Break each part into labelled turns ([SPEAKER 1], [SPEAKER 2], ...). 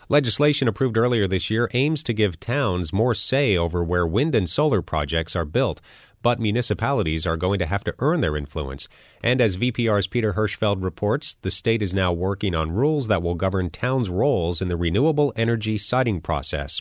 [SPEAKER 1] Legislation approved earlier this year aims to give towns more say over where wind and solar projects are built, but municipalities are going to have to earn their influence. And as VPR's Peter Hirschfeld reports, the state is now working on rules that will govern towns' roles in the renewable energy siting process.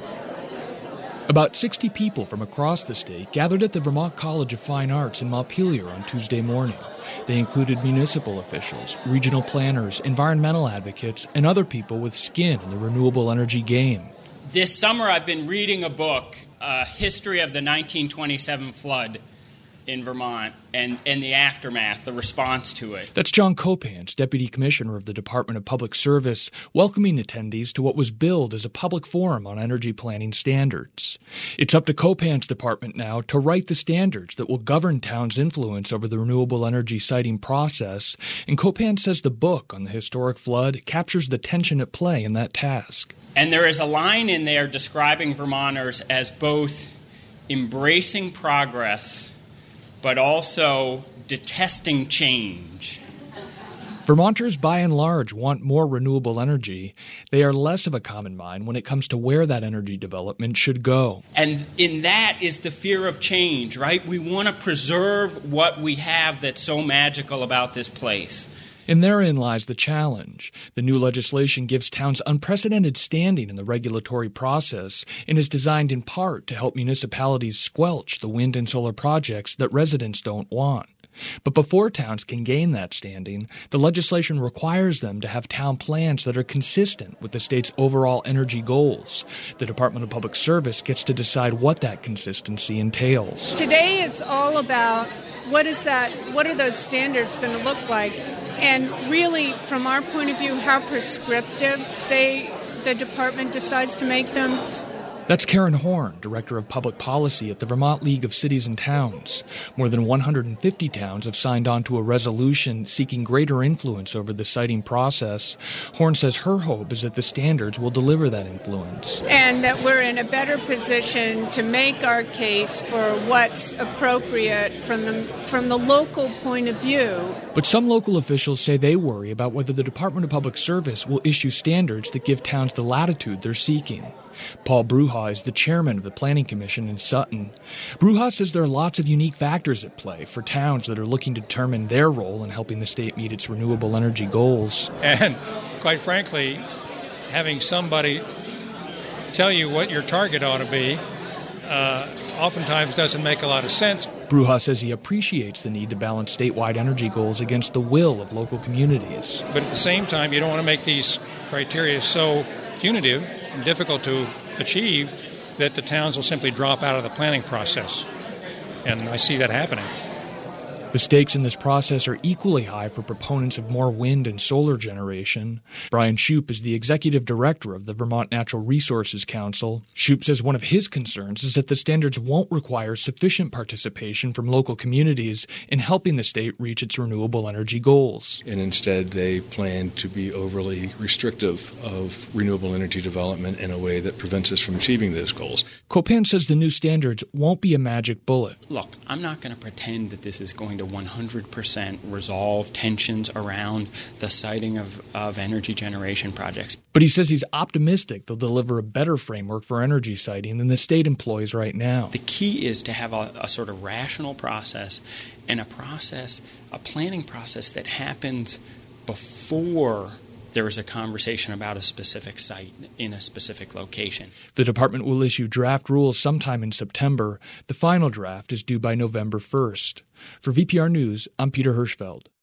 [SPEAKER 2] About 60 people from across the state gathered at the Vermont College of Fine Arts in Montpelier on Tuesday morning. They included municipal officials, regional planners, environmental advocates, and other people with skin in the renewable energy game.
[SPEAKER 3] This summer I've been reading a book, History of the 1927 Flood in Vermont, and the aftermath, the response to it.
[SPEAKER 2] That's John Copans, Deputy Commissioner of the Department of Public Service, welcoming attendees to what was billed as a public forum on energy planning standards. It's up to Copans' department now to write the standards that will govern towns' influence over the renewable energy siting process, and Copans says the book on the historic flood captures the tension at play in that task.
[SPEAKER 3] And there is a line in there describing Vermonters as both embracing progress but also detesting change.
[SPEAKER 2] Vermonters, by and large, want more renewable energy. They are less of a common mind when it comes to where that energy development should go.
[SPEAKER 3] And in that is the fear of change, right? We want to preserve what we have that's so magical about this place.
[SPEAKER 2] And therein lies the challenge. The new legislation gives towns unprecedented standing in the regulatory process and is designed in part to help municipalities squelch the wind and solar projects that residents don't want. But before towns can gain that standing, the legislation requires them to have town plans that are consistent with the state's overall energy goals. The Department of Public Service gets to decide what that consistency entails.
[SPEAKER 4] Today it's all about what are those standards going to look like? And really, from our point of view, how prescriptive the department decides to make them.
[SPEAKER 2] That's Karen Horn, Director of Public Policy at the Vermont League of Cities and Towns. More than 150 towns have signed on to a resolution seeking greater influence over the siting process. Horn says her hope is that the standards will deliver that influence.
[SPEAKER 4] And that we're in a better position to make our case for what's appropriate from the local point of view.
[SPEAKER 2] But some local officials say they worry about whether the Department of Public Service will issue standards that give towns the latitude they're seeking. Paul Bruja is the chairman of the Planning Commission in Sutton. Bruja says there are lots of unique factors at play for towns that are looking to determine their role in helping the state meet its renewable energy goals.
[SPEAKER 5] And quite frankly, having somebody tell you what your target ought to be oftentimes doesn't make a lot of sense.
[SPEAKER 2] Bruja says he appreciates the need to balance statewide energy goals against the will of local communities.
[SPEAKER 5] But at the same time, you don't want to make these criteria so punitive and difficult to achieve that the towns will simply drop out of the planning process. And I see that happening.
[SPEAKER 2] The stakes in this process are equally high for proponents of more wind and solar generation. Brian Shoup is the executive director of the Vermont Natural Resources Council. Shoup says one of his concerns is that the standards won't require sufficient participation from local communities in helping the state reach its renewable energy goals.
[SPEAKER 6] And instead, they plan to be overly restrictive of renewable energy development in a way that prevents us from achieving those goals.
[SPEAKER 2] Copan says the new standards won't be a magic bullet.
[SPEAKER 3] Look, I'm not going to pretend that this is going to 100% resolve tensions around the siting of energy generation projects.
[SPEAKER 2] But he says he's optimistic they'll deliver a better framework for energy siting than the state employs right now.
[SPEAKER 3] The key is to have a sort of rational process and a planning process that happens before there is a conversation about a specific site in a specific location.
[SPEAKER 2] The department will issue draft rules sometime in September. The final draft is due by November 1st. For VPR News, I'm Peter Hirschfeld.